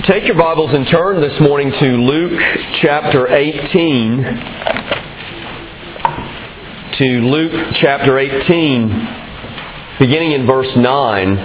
Take your Bibles and turn this morning to Luke chapter 18. To Luke chapter 18, beginning in verse 9.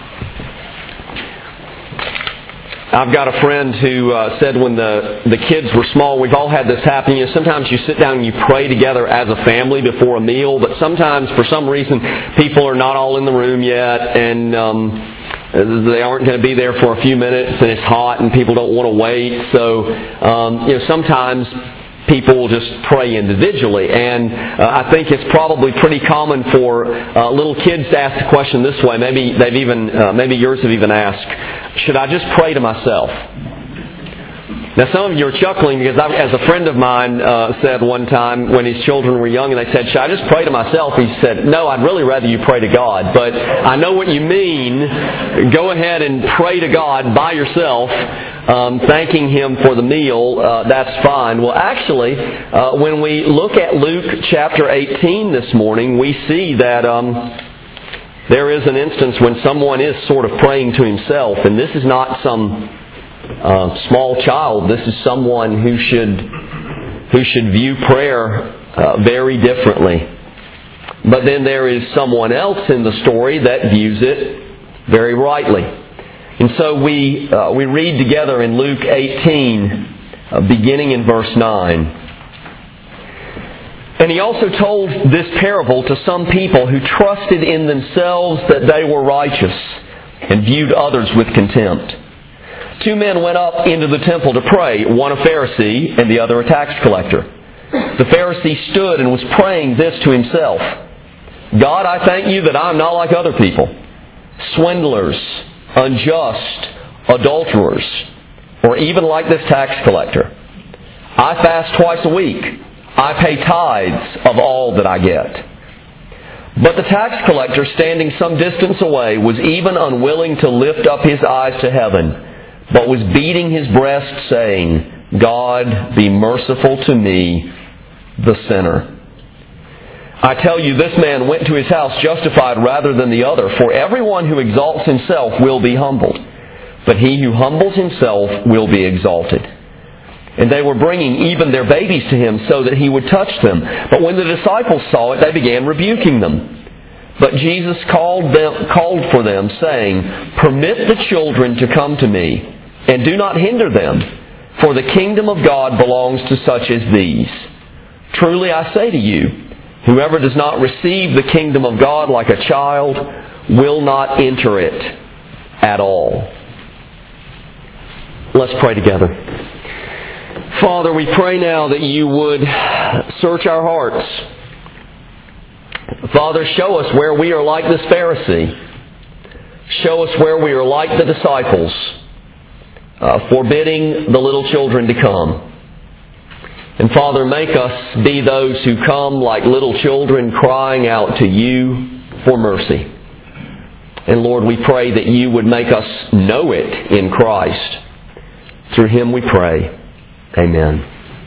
I've got a friend who said when the kids were small, we've all had this happen. You know, sometimes you sit down and you pray together as a family before a meal, but sometimes for some reason people are not all in the room yet, and they aren't going to be there for a few minutes, and it's hot, and people don't want to wait. So, sometimes people will just pray individually. And I think it's probably pretty common for little kids to ask the question this way. Maybe yours have even asked, should I just pray to myself? Now, some of you are chuckling because as a friend of mine said one time when his children were young, and they said, should I just pray to myself? He said, no, I'd really rather you pray to God. But I know what you mean. Go ahead and pray to God by yourself, thanking Him for the meal. That's fine. Well, actually, when we look at Luke chapter 18 this morning, we see that there is an instance when someone is sort of praying to himself, and this is not some small child. This is someone who should view prayer very differently. But then there is someone else in the story that views it very rightly. And so we read together in Luke 18, beginning in verse 9. And he also told this parable to some people who trusted in themselves that they were righteous and viewed others with contempt. 2 men went up into the temple to pray, one a Pharisee and the other a tax collector. The Pharisee stood and was praying this to himself: God, I thank you that I am not like other people, swindlers, unjust, adulterers, or even like this tax collector. I fast twice a week. I pay tithes of all that I get. But the tax collector, standing some distance away, was even unwilling to lift up his eyes to heaven, but was beating his breast, saying, God, be merciful to me, the sinner. I tell you, this man went to his house justified rather than the other. For everyone who exalts himself will be humbled, but he who humbles himself will be exalted. And they were bringing even their babies to him so that he would touch them. But when the disciples saw it, they began rebuking them. But Jesus called for them, saying, Permit the children to come to me, and do not hinder them, for the kingdom of God belongs to such as these. Truly I say to you, whoever does not receive the kingdom of God like a child will not enter it at all. Let's pray together. Father, we pray now that you would search our hearts. Father, show us where we are like this Pharisee. Show us where we are like the disciples, forbidding the little children to come. And Father, make us be those who come like little children crying out to you for mercy. And Lord, we pray that you would make us know it in Christ. Through Him we pray. Amen.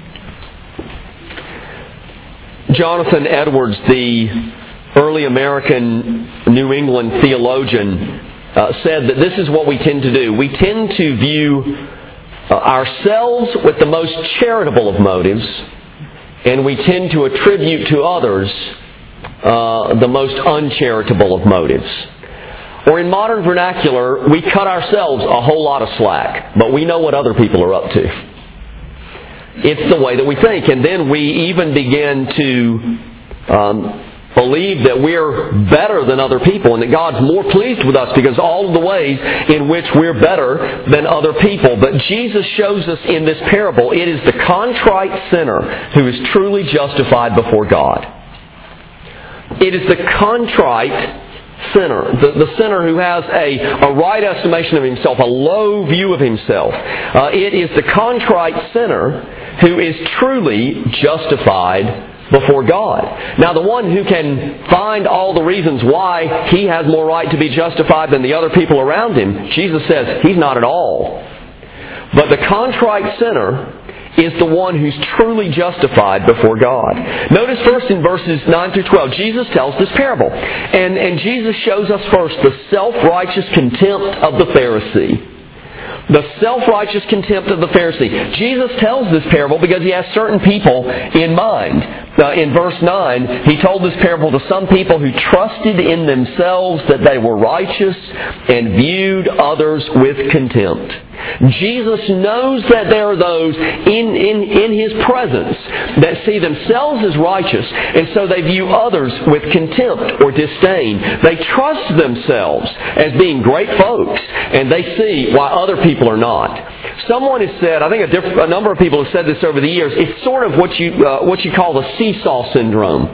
Jonathan Edwards, the early American New England theologian, said that this is what we tend to do. We tend to view ourselves with the most charitable of motives, and we tend to attribute to others the most uncharitable of motives. Or in modern vernacular, we cut ourselves a whole lot of slack, but we know what other people are up to. It's the way that we think. And then we even begin to believe that we're better than other people and that God's more pleased with us because all of the ways in which we're better than other people. But Jesus shows us in this parable, it is the contrite sinner who is truly justified before God. It is the contrite sinner, the sinner who has a right estimation of himself, a low view of himself. It is the contrite sinner who is truly justified before God. Now, the one who can find all the reasons why he has more right to be justified than the other people around him, Jesus says he's not at all. But the contrite sinner is the one who's truly justified before God. Notice first in verses 9 through 12, Jesus tells this parable. And Jesus shows us first the self-righteous contempt of the Pharisee The self-righteous contempt of the Pharisee. Jesus tells this parable because he has certain people in mind. In verse 9, he told this parable to some people who trusted in themselves that they were righteous and viewed others with contempt. Jesus knows that there are those in His presence that see themselves as righteous, and so they view others with contempt or disdain. They trust themselves as being great folks, and they see why other people are not. Someone has said, I think a number of people have said this over the years, it's sort of what you call the seesaw syndrome.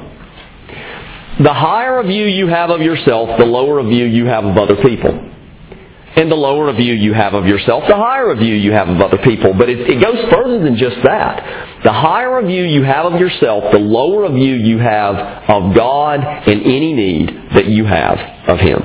The higher a view you have of yourself, the lower a view you have of other people. And the lower a view you have of yourself, the higher a view you have of other people. But it goes further than just that. The higher a view you have of yourself, the lower a view you have of God and any need that you have of Him.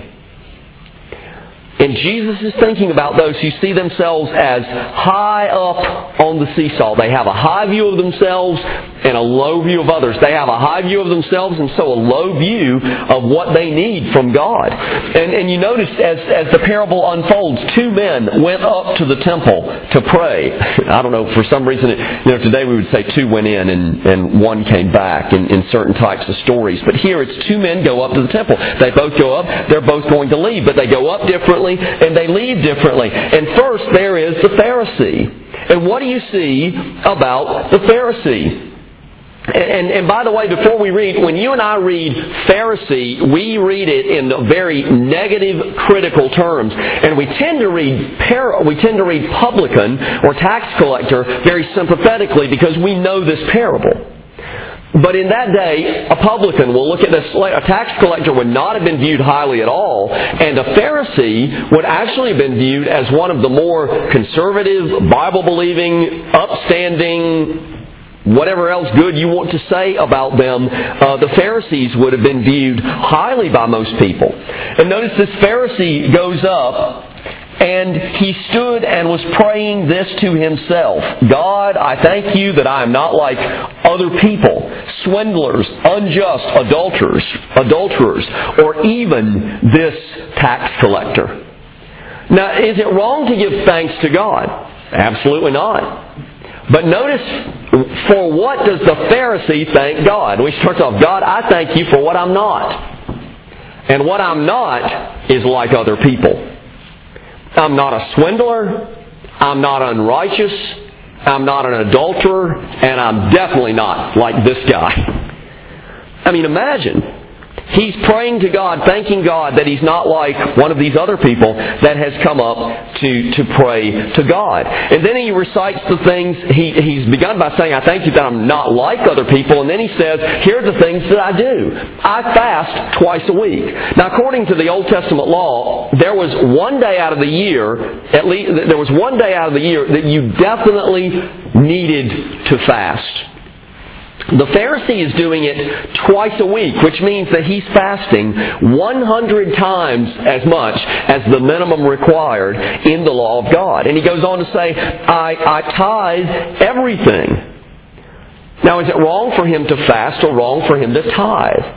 And Jesus is thinking about those who see themselves as high up on the seesaw. They have a high view of themselves and a low view of others. They have a high view of themselves and so a low view of what they need from God. And you notice as the parable unfolds, two men went up to the temple to pray. I don't know, for some reason, today we would say two went in and one came back in certain types of stories. But here it's two men go up to the temple. They both go up, they're both going to leave, but they go up differently and they leave differently. And first there is the Pharisee. And what do you see about the Pharisee? And by the way, before we read, when you and I read Pharisee, we read it in very negative, critical terms, and we tend to read publican or tax collector very sympathetically because we know this parable. But in that day, a publican will look at a tax collector would not have been viewed highly at all, and a Pharisee would actually have been viewed as one of the more conservative, Bible-believing, upstanding, whatever else good you want to say about them. The Pharisees would have been viewed highly by most people. And notice this Pharisee goes up, and he stood and was praying this to himself. God, I thank you that I am not like other people, swindlers, unjust, adulterers, or even this tax collector. Now, is it wrong to give thanks to God? Absolutely not. But notice, for what does the Pharisee thank God? We start off, God, I thank you for what I'm not. And what I'm not is like other people. I'm not a swindler, I'm not unrighteous, I'm not an adulterer, and I'm definitely not like this guy. I mean, imagine. He's praying to God, thanking God that he's not like one of these other people that has come up to pray to God. And then he recites the things, he's begun by saying, I thank you that I'm not like other people. And then he says, here are the things that I do. I fast twice a week. Now, according to the Old Testament law, there was one day out of the year, at least, there was one day out of the year that you definitely needed to fast. The Pharisee is doing it twice a week, which means that he's fasting 100 times as much as the minimum required in the law of God. And he goes on to say, I tithe everything. Now, is it wrong for him to fast or wrong for him to tithe?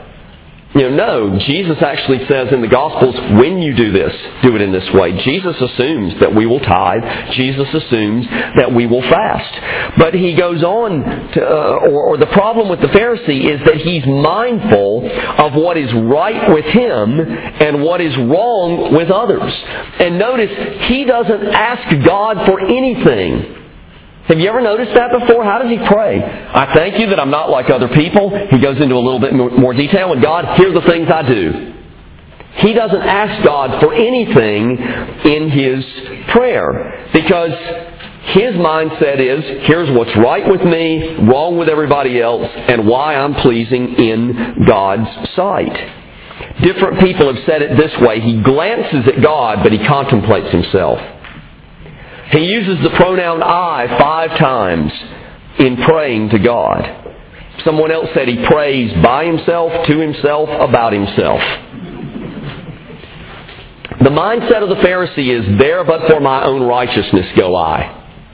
No. Jesus actually says in the Gospels, when you do this, do it in this way. Jesus assumes that we will tithe. Jesus assumes that we will fast. But he goes on to, or the problem with the Pharisee is that he's mindful of what is right with him and what is wrong with others. And notice, he doesn't ask God for anything. Have you ever noticed that before? How does he pray? I thank you that I'm not like other people. He goes into a little bit more detail. And God, here are the things I do. He doesn't ask God for anything in his prayer because his mindset is, here's what's right with me, wrong with everybody else, and why I'm pleasing in God's sight. Different people have said it this way. He glances at God, but he contemplates himself. He uses the pronoun I 5 times in praying to God. Someone else said he prays by himself, to himself, about himself. The mindset of the Pharisee is, there but for my own righteousness go I.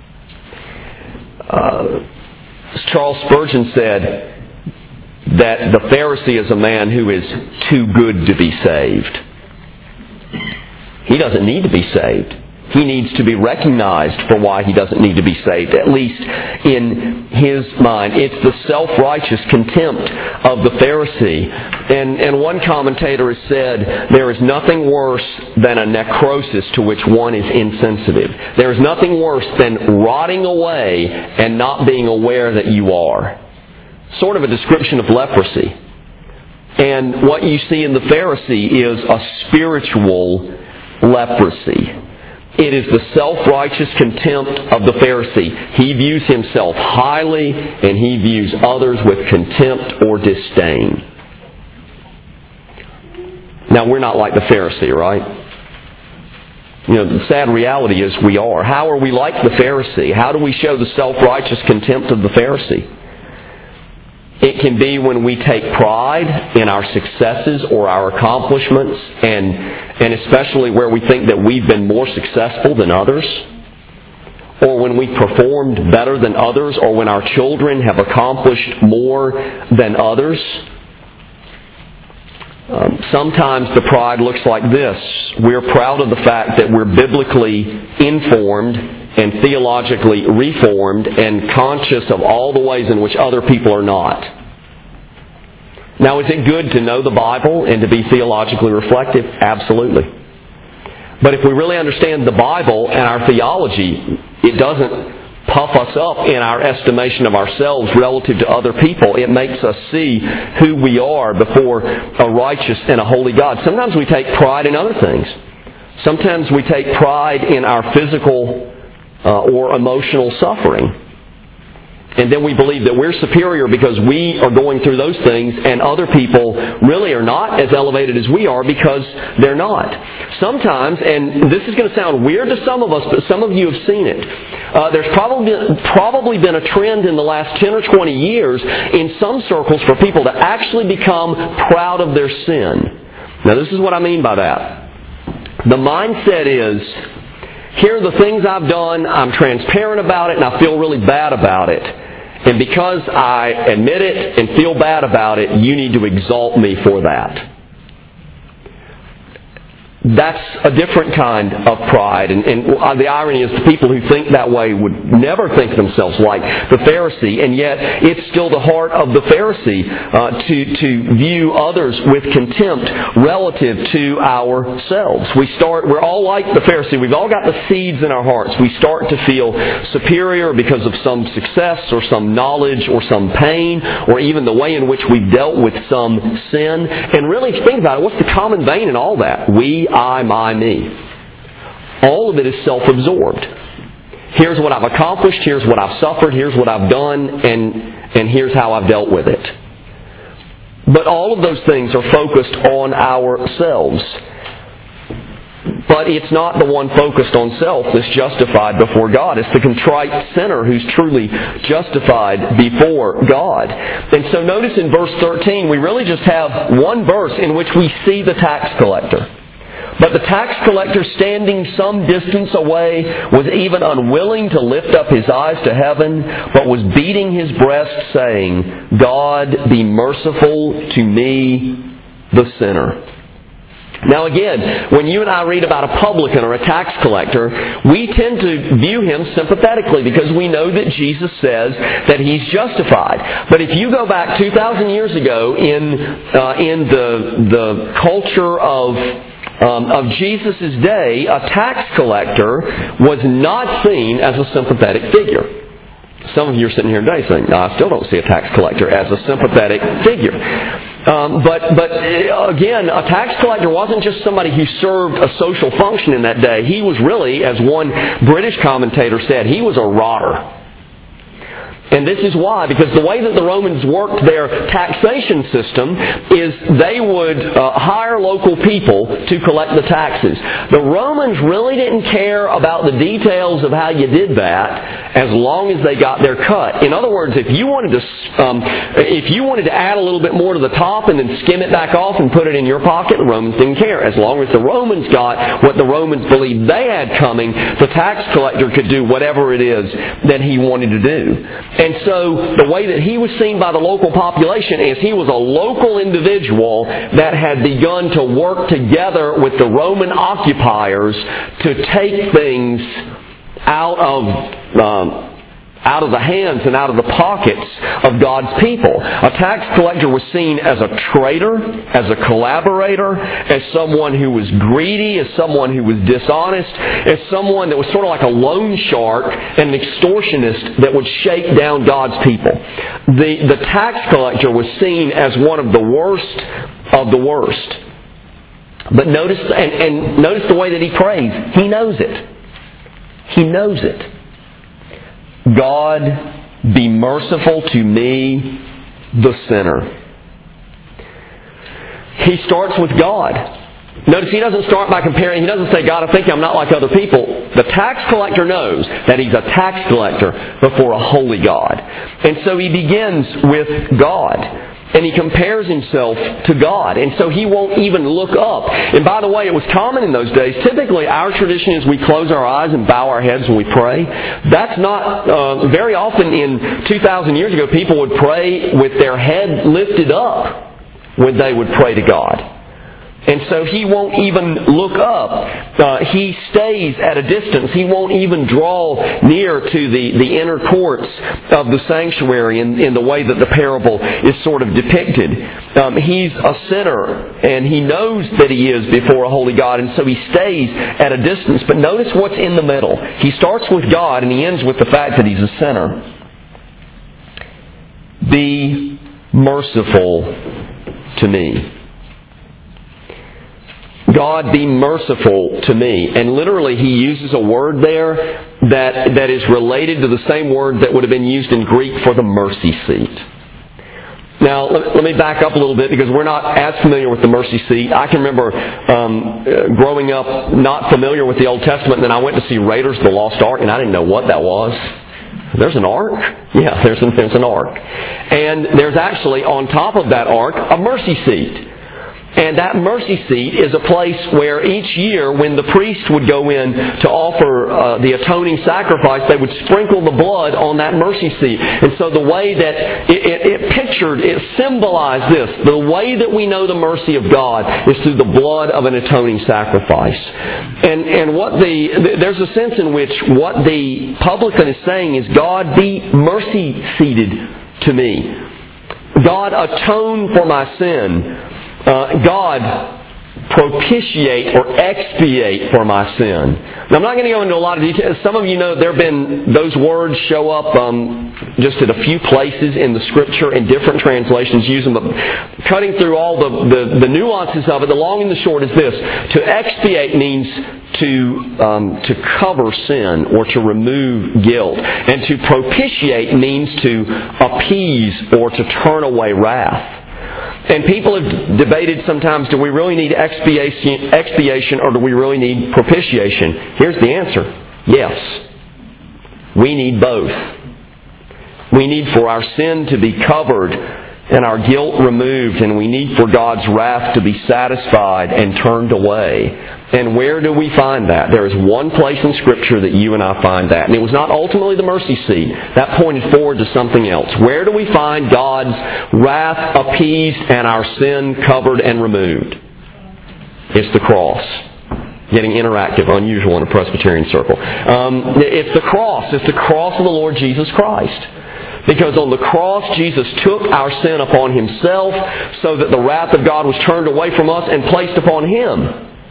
Charles Spurgeon said that the Pharisee is a man who is too good to be saved. He doesn't need to be saved. he needs to be recognized for why he doesn't need to be saved, at least in his mind. It's the self-righteous contempt of the Pharisee. And one commentator has said, there is nothing worse than a necrosis to which one is insensitive. There is nothing worse than rotting away and not being aware that you are. Sort of a description of leprosy. And what you see in the Pharisee is a spiritual leprosy. It is the self-righteous contempt of the Pharisee. He views himself highly and he views others with contempt or disdain. Now, we're not like the Pharisee, right? You know, the sad reality is we are. How are we like the Pharisee? How do we show the self-righteous contempt of the Pharisee? It can be when we take pride in our successes or our accomplishments, and especially where we think that we've been more successful than others, or when we performed better than others, or when our children have accomplished more than others. Sometimes the pride looks like this. We're proud of the fact that we're biblically informed and theologically reformed and conscious of all the ways in which other people are not. Now, is it good to know the Bible and to be theologically reflective? Absolutely. But if we really understand the Bible and our theology, it doesn't puff us up in our estimation of ourselves relative to other people. It makes us see who we are before a righteous and a holy God. Sometimes we take pride in other things. Sometimes we take pride in our physical or emotional suffering. And then we believe that we're superior because we are going through those things, and other people really are not as elevated as we are because they're not. Sometimes, and this is going to sound weird to some of us, but some of you have seen it. There's probably been a trend in the last 10 or 20 years in some circles for people to actually become proud of their sin. Now, this is what I mean by that. The mindset is, here are the things I've done, I'm transparent about it, and I feel really bad about it. And because I admit it and feel bad about it, you need to exalt me for that. That's a different kind of pride. And the irony is the people who think that way would never think themselves like the Pharisee. And yet it's still the heart of the Pharisee to view others with contempt relative to ourselves. We're all like the Pharisee. We've all got the seeds in our hearts. We start to feel superior because of some success or some knowledge or some pain or even the way in which we've dealt with some sin. And really, if you think about it, what's the common vein in all that? We, I, my, me. All of it is self-absorbed. Here's what I've accomplished, here's what I've suffered, here's what I've done, and here's how I've dealt with it. But all of those things are focused on ourselves. But it's not the one focused on self that's justified before God. It's the contrite sinner who's truly justified before God. And so notice in verse 13, we really just have one verse in which we see the tax collector. But the tax collector, standing some distance away, was even unwilling to lift up his eyes to heaven, but was beating his breast, saying, God, be merciful to me, the sinner. Now again, when you and I read about a publican or a tax collector, we tend to view him sympathetically because we know that Jesus says that he's justified. But if you go back 2,000 years ago in the culture of Jesus' day, a tax collector was not seen as a sympathetic figure. Some of you are sitting here today saying, no, I still don't see a tax collector as a sympathetic figure. But again, a tax collector wasn't just somebody who served a social function in that day. He was really, as one British commentator said, he was a rotter. And this is why, because the way that the Romans worked their taxation system is they would hire local people to collect the taxes. The Romans really didn't care about the details of how you did that as long as they got their cut. In other words, if you wanted to add a little bit more to the top and then skim it back off and put it in your pocket, the Romans didn't care. As long as the Romans got what the Romans believed they had coming, the tax collector could do whatever it is that he wanted to do. And so the way that he was seen by the local population is he was a local individual that had begun to work together with the Roman occupiers to take things out of the hands and out of the pockets of God's people. A tax collector was seen as a traitor, as a collaborator, as someone who was greedy, as someone who was dishonest, as someone that was sort of like a loan shark and an extortionist that would shake down God's people. The tax collector was seen as one of the worst of the worst. But notice the way that he prays. He knows it. He knows it. God, be merciful to me, the sinner. He starts with God. Notice he doesn't start by comparing. He doesn't say, God, I think I'm not like other people. The tax collector knows that he's a tax collector before a holy God. And so he begins with God. And he compares himself to God. And so he won't even look up. And by the way, it was common in those days. Typically, our tradition is we close our eyes and bow our heads when we pray. That's not... very often in 2,000 years ago, people would pray with their head lifted up when they would pray to God. And so he won't even look up. He stays at a distance. He won't even draw near to the inner courts of the sanctuary in the way that the parable is sort of depicted. He's a sinner, and he knows that he is before a holy God, and so he stays at a distance. But notice what's in the middle. He starts with God, and he ends with the fact that he's a sinner. Be merciful to me. God, be merciful to me. And literally he uses a word there that is related to the same word that would have been used in Greek for the mercy seat. Now, let me back up a little bit because we're not as familiar with the mercy seat. I can remember growing up not familiar with the Old Testament, and then I went to see Raiders of the Lost Ark, and I didn't know what that was. There's an ark? Yeah, there's an ark. And there's actually, on top of that ark, a mercy seat. And that mercy seat is a place where each year when the priest would go in to offer the atoning sacrifice, they would sprinkle the blood on that mercy seat. And so the way that it symbolized this. The way that we know the mercy of God is through the blood of an atoning sacrifice. And there's a sense in which what the publican is saying is, God, be mercy seated to me. God, atone for my sin. God, propitiate or expiate for my sin. Now, I'm not going to go into a lot of detail. Some of you know there have been, those words show up just at a few places in the Scripture, and different translations use them. But cutting through all the nuances of it, the long and the short is this. To expiate means to cover sin or to remove guilt. And to propitiate means to appease or to turn away wrath. And people have debated sometimes, do we really need expiation or do we really need propitiation? Here's the answer. Yes. We need both. We need for our sin to be covered and our guilt removed, and we need for God's wrath to be satisfied and turned away. And where do we find that? There is one place in Scripture that you and I find that. And it was not ultimately the mercy seat. That pointed forward to something else. Where do we find God's wrath appeased and our sin covered and removed? It's the cross. Getting interactive, unusual in a Presbyterian circle. It's the cross. It's the cross of the Lord Jesus Christ. Because on the cross, Jesus took our sin upon Himself so that the wrath of God was turned away from us and placed upon Him.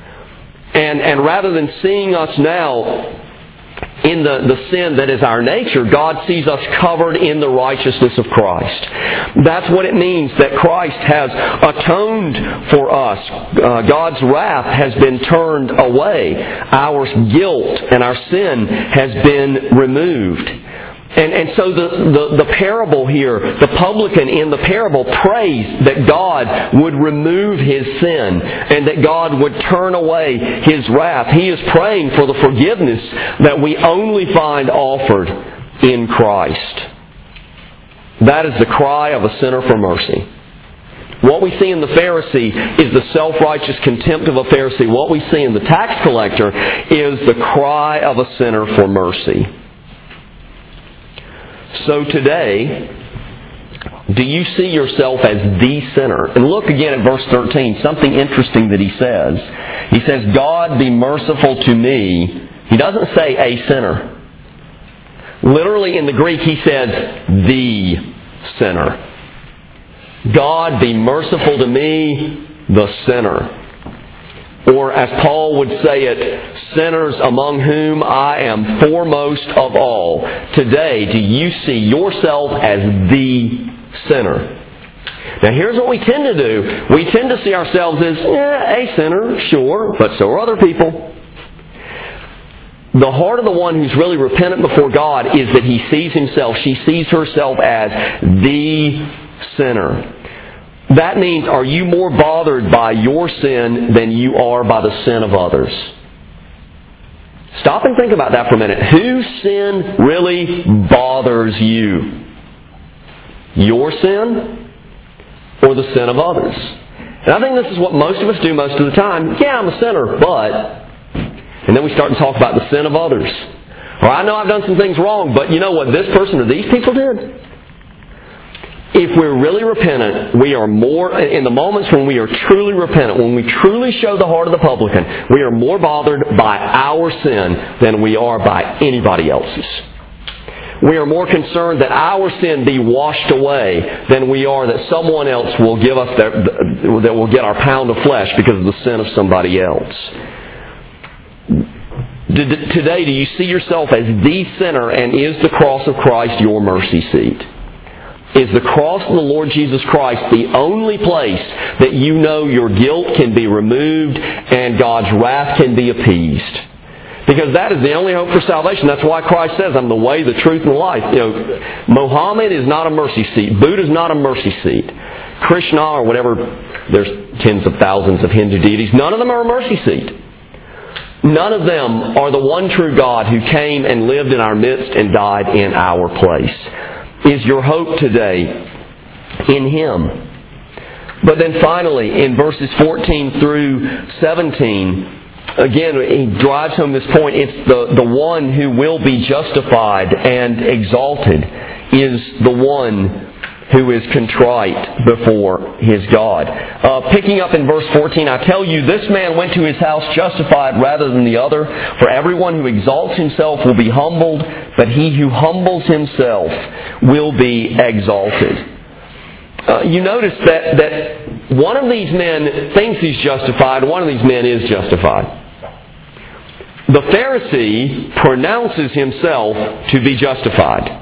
And rather than seeing us now in the sin that is our nature, God sees us covered in the righteousness of Christ. That's what it means that Christ has atoned for us. God's wrath has been turned away. Our guilt and our sin has been removed. And so the parable here, the publican in the parable prays that God would remove his sin and that God would turn away His wrath. He is praying for the forgiveness that we only find offered in Christ. That is the cry of a sinner for mercy. What we see in the Pharisee is the self-righteous contempt of a Pharisee. What we see in the tax collector is the cry of a sinner for mercy. So today, do you see yourself as the sinner? And look again at verse 13, something interesting that he says. He says, God be merciful to me. He doesn't say a sinner. Literally in the Greek he says, the sinner. God be merciful to me, the sinner. Or as Paul would say it, sinners among whom I am foremost of all. Today, do you see yourself as the sinner? Now here's what we tend to do. We tend to see ourselves as, a sinner, sure, but so are other people. The heart of the one who's really repentant before God is that he sees himself, she sees herself as the sinner. That means, are you more bothered by your sin than you are by the sin of others? Stop and think about that for a minute. Whose sin really bothers you? Your sin or the sin of others? And I think this is what most of us do most of the time. Yeah, I'm a sinner, but... And then we start to talk about the sin of others. Or I know I've done some things wrong, but you know what this person or these people did? If we're really repentant, we are more, in the moments when we are truly repentant, when we truly show the heart of the publican, we are more bothered by our sin than we are by anybody else's. We are more concerned that our sin be washed away than we are that someone else will give us that will get our pound of flesh because of the sin of somebody else. Today, do you see yourself as the sinner, and is the cross of Christ your mercy seat? Is the cross of the Lord Jesus Christ the only place that you know your guilt can be removed and God's wrath can be appeased? Because that is the only hope for salvation. That's why Christ says, I'm the way, the truth, and the life. You know, Mohammed is not a mercy seat. Buddha is not a mercy seat. Krishna or whatever, there's tens of thousands of Hindu deities. None of them are a mercy seat. None of them are the one true God who came and lived in our midst and died in our place. Is your hope today in Him? But then finally, in verses 14 through 17, again, he drives home this point. It's the one who will be justified and exalted is the one who is contrite before his God. Picking up in verse 14, I tell you, this man went to his house justified rather than the other. For everyone who exalts himself will be humbled, but he who humbles himself will be exalted. You notice that one of these men thinks he's justified, one of these men is justified. The Pharisee pronounces himself to be justified.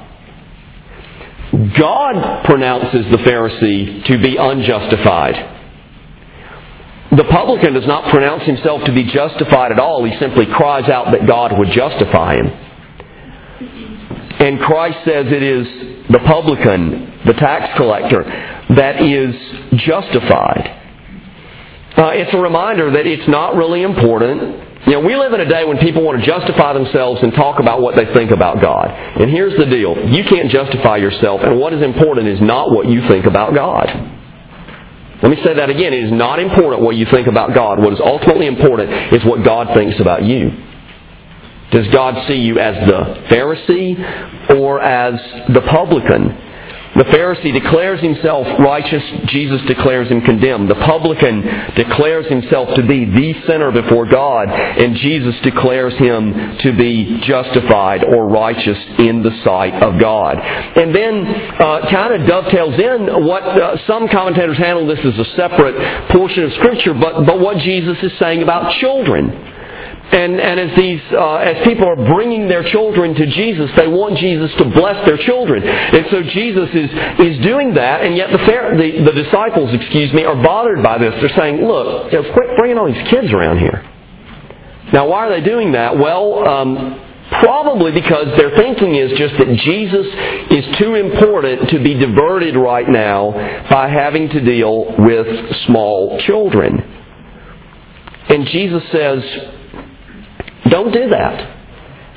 God pronounces the Pharisee to be unjustified. The publican does not pronounce himself to be justified at all. He simply cries out that God would justify him. And Christ says it is the publican, the tax collector, that is justified. It's a reminder that it's not really important. You know, we live in a day when people want to justify themselves and talk about what they think about God. And here's the deal. You can't justify yourself, and what is important is not what you think about God. Let me say that again. It is not important what you think about God. What is ultimately important is what God thinks about you. Does God see you as the Pharisee or as the publican? The Pharisee declares himself righteous. Jesus declares him condemned. The publican declares himself to be the sinner before God. And Jesus declares him to be justified or righteous in the sight of God. And then kind of dovetails in what some commentators handle this as a separate portion of Scripture, but what Jesus is saying about children. And as people are bringing their children to Jesus, they want Jesus to bless their children. And so Jesus is doing that, and yet the disciples, are bothered by this. They're saying, look, quit bringing all these kids around here. Now, why are they doing that? Well, probably because their thinking is just that Jesus is too important to be diverted right now by having to deal with small children. And Jesus says, don't do that.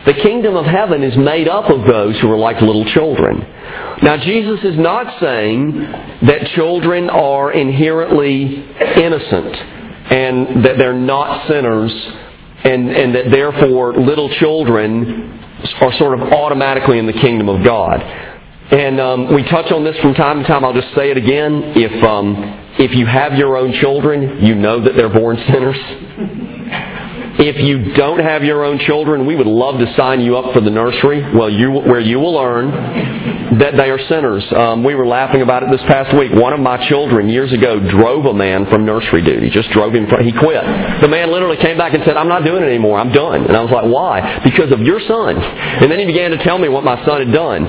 The kingdom of heaven is made up of those who are like little children. Now, Jesus is not saying that children are inherently innocent and that they're not sinners and that therefore little children are sort of automatically in the kingdom of God. And we touch on this from time to time. I'll just say it again. If you have your own children, you know that they're born sinners. If you don't have your own children, we would love to sign you up for the nursery, where you will learn that they are sinners. We were laughing about it this past week. One of my children years ago drove a man from nursery duty. Just drove him. He quit. The man literally came back and said, "I'm not doing it anymore. I'm done." And I was like, "Why?" "Because of your son." And then he began to tell me what my son had done.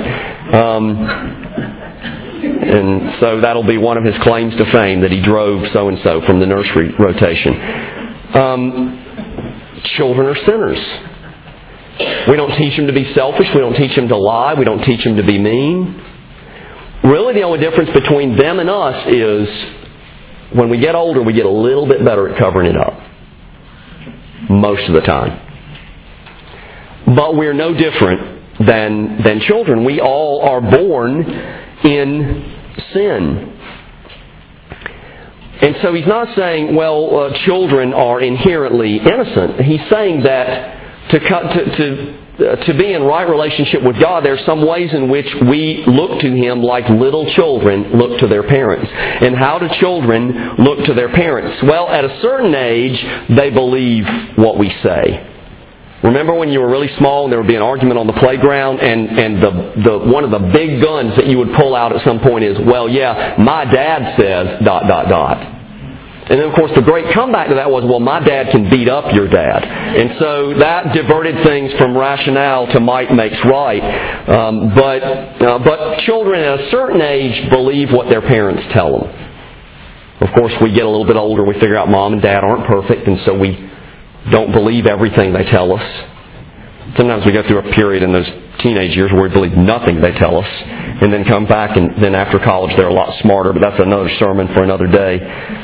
And so that'll be one of his claims to fame, that he drove so-and-so from the nursery rotation. Children are sinners. We don't teach them to be selfish. We don't teach them to lie. We don't teach them to be mean. Really, the only difference between them and us is when we get older, we get a little bit better at covering it up. Most of the time. But we're no different than children. We all are born in sin. And so he's not saying, children are inherently innocent. He's saying that to be in right relationship with God, there are some ways in which we look to Him like little children look to their parents. And how do children look to their parents? Well, at a certain age, they believe what we say. Remember when you were really small and there would be an argument on the playground and the one of the big guns that you would pull out at some point is, my dad says ... And then, of course, the great comeback to that was, my dad can beat up your dad. And so that diverted things from rationale to might makes right. But children at a certain age believe what their parents tell them. Of course, we get a little bit older, we figure out mom and dad aren't perfect, and so we don't believe everything they tell us. Sometimes we go through a period in those teenage years where we believe nothing they tell us, and then come back, and then after college they're a lot smarter, but that's another sermon for another day.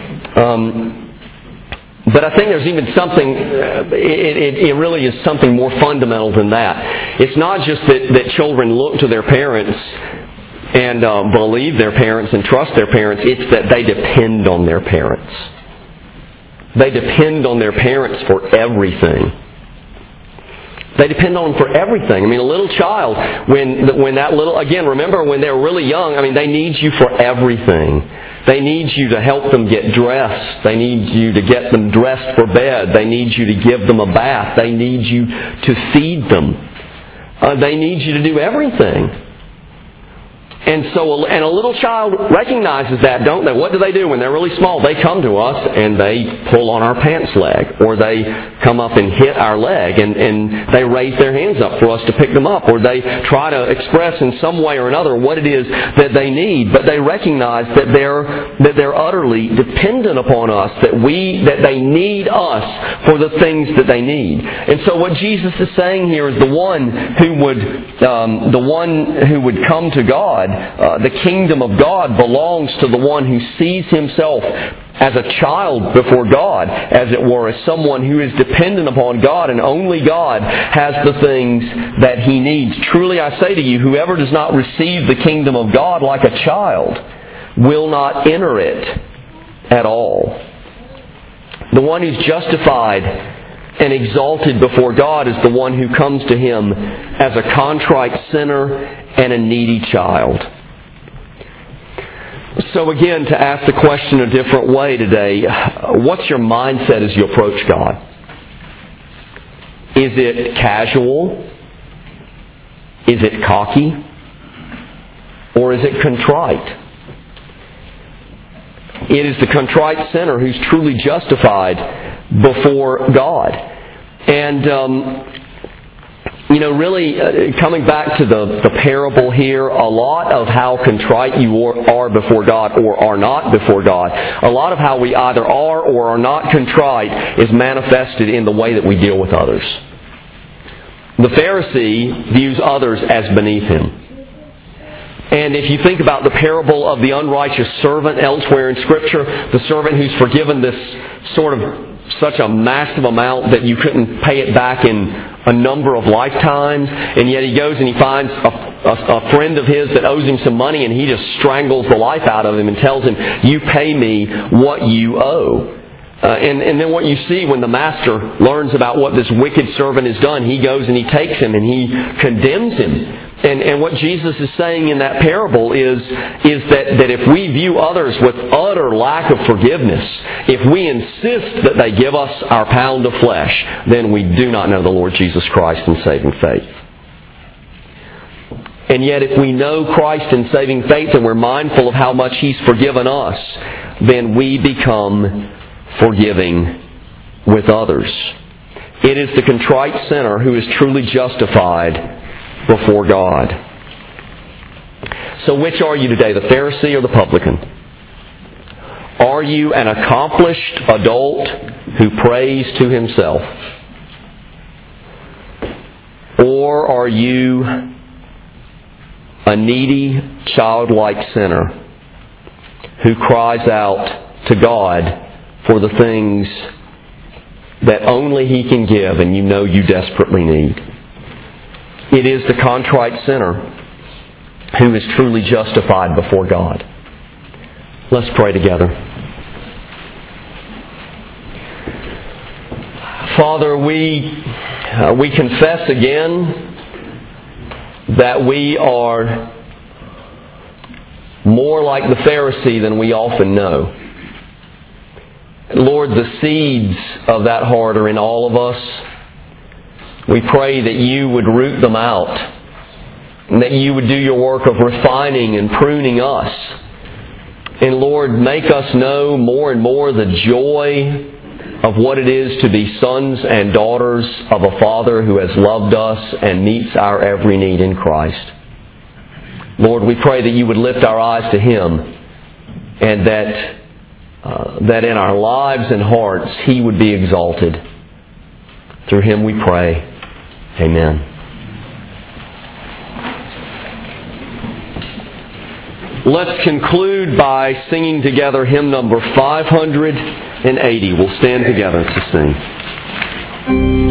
But I think there's even something, it really is something more fundamental than that. It's not just that children look to their parents and believe their parents and trust their parents, it's that they depend on their parents. They depend on their parents for everything. They depend on them for everything. I mean, a little child, when that little, again, remember when they're really young, they need you for everything. They need you to help them get dressed. They need you to get them dressed for bed. They need you to give them a bath. They need you to feed them. They need you to do everything. And so, a little child recognizes that, don't they? What do they do when they're really small? They come to us and they pull on our pants leg, or they come up and hit our leg, and they raise their hands up for us to pick them up, or they try to express in some way or another what it is that they need. But they recognize that they're utterly dependent upon us, that they need us for the things that they need. And so, what Jesus is saying here is the one who would come to God. The kingdom of God belongs to the one who sees himself as a child before God, as it were, as someone who is dependent upon God, and only God has the things that he needs. Truly I say to you, whoever does not receive the kingdom of God like a child will not enter it at all. The one who's justified and exalted before God is the one who comes to Him as a contrite sinner and a needy child. So again, to ask the question a different way today, what's your mindset as you approach God? Is it casual? Is it cocky? Or is it contrite? It is the contrite sinner who's truly justified before God. And, really coming back to the parable here, a lot of how contrite you are before God or are not before God, a lot of how we either are or are not contrite is manifested in the way that we deal with others. The Pharisee views others as beneath him. And if you think about the parable of the unrighteous servant elsewhere in Scripture, the servant who's forgiven this such a massive amount that you couldn't pay it back in a number of lifetimes, and yet he goes and he finds a friend of his that owes him some money, and he just strangles the life out of him and tells him, "You pay me what you owe." And then what you see when the master learns about what this wicked servant has done, he goes and he takes him and he condemns him. And what Jesus is saying in that parable is that if we view others with utter lack of forgiveness, if we insist that they give us our pound of flesh, then we do not know the Lord Jesus Christ in saving faith. And yet if we know Christ in saving faith and we're mindful of how much He's forgiven us, then we become forgiving with others. It is the contrite sinner who is truly justified before God. So which are you today, the Pharisee or the publican? Are you an accomplished adult who prays to himself? Or are you a needy, childlike sinner who cries out to God for the things that only He can give and you know you desperately need? It is the contrite sinner who is truly justified before God. Let's pray together. Father, we confess again that we are more like the Pharisee than we often know. Lord, the seeds of that heart are in all of us. We pray that You would root them out, and that You would do Your work of refining and pruning us. And Lord, make us know more and more the joy of what it is to be sons and daughters of a Father who has loved us and meets our every need in Christ. Lord, we pray that You would lift our eyes to Him, and that in our lives and hearts He would be exalted. Through Him we pray. Amen. Let's conclude by singing together hymn number 580. We'll stand together to sing.